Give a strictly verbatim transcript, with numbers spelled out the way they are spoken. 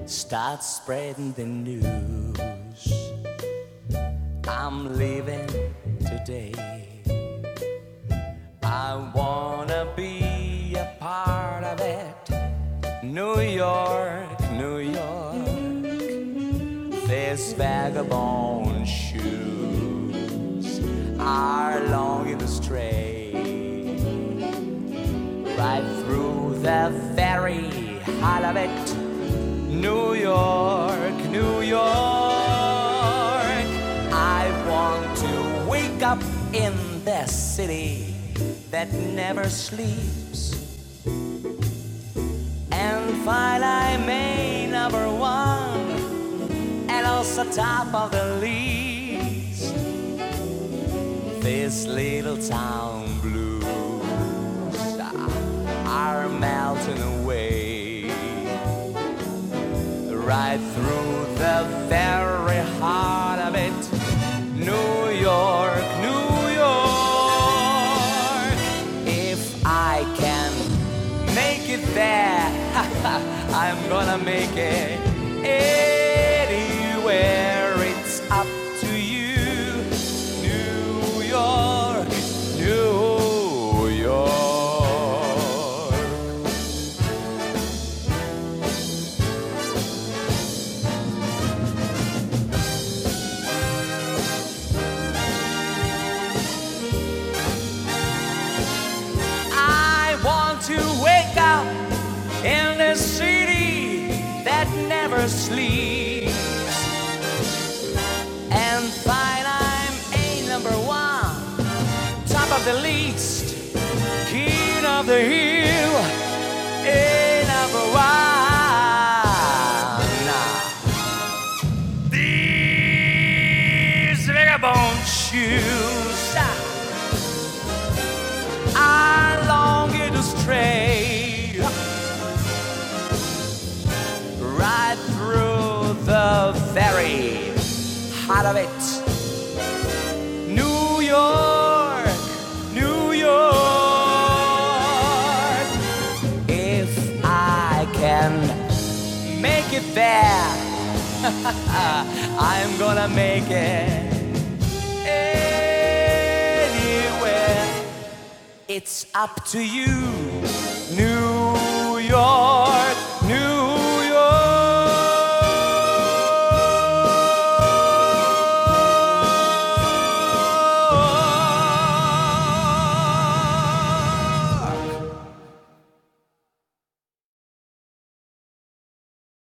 start spreading the news. I'm leaving today. I wanna be a part of it. New York, New York, these vagabond shoes are longing to stray right through the very heart of it. New York, New York, I want to wake up in the city that never sleeps and find I'm a number one and also top of the list. This little town blues are melting away right through the very heart of it. New York, New York, if I can make it there, I'm gonna make it anywhere. It's up to you. New York, New York. To wake up in the city that never sleeps and find I'm a number one, top of the list, king of the hill, a number one. These vagabond shoes are longing to stray right through the very heart of it. New York, New York, if I can make it there, I'm gonna make it anywhere. It's up to you, New York.